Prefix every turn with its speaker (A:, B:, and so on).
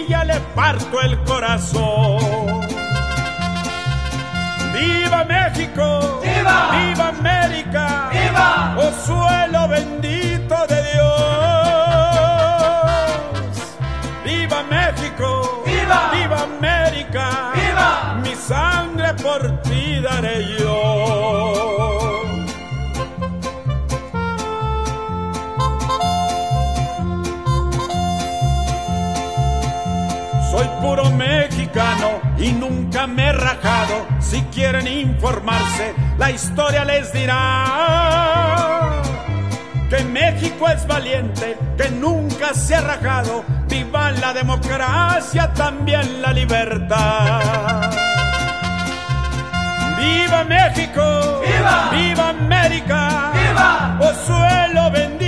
A: rodilla le parto el corazón. ¡Viva México!
B: ¡Viva!
A: ¡Viva América!
B: ¡Viva!
A: ¡Oh suelo bendito de Dios! ¡Viva México!
B: ¡Viva!
A: ¡Viva América!
B: ¡Viva!
A: Mi sangre por ti daré yo. Soy puro mexicano y nunca me he rajado. Si quieren informarse, la historia les dirá que México es valiente, que nunca se ha rajado. Viva la democracia, también la libertad. ¡Viva México!
B: ¡Viva!
A: ¡Viva América!
B: ¡Viva!
A: ¡Oh suelo bendito!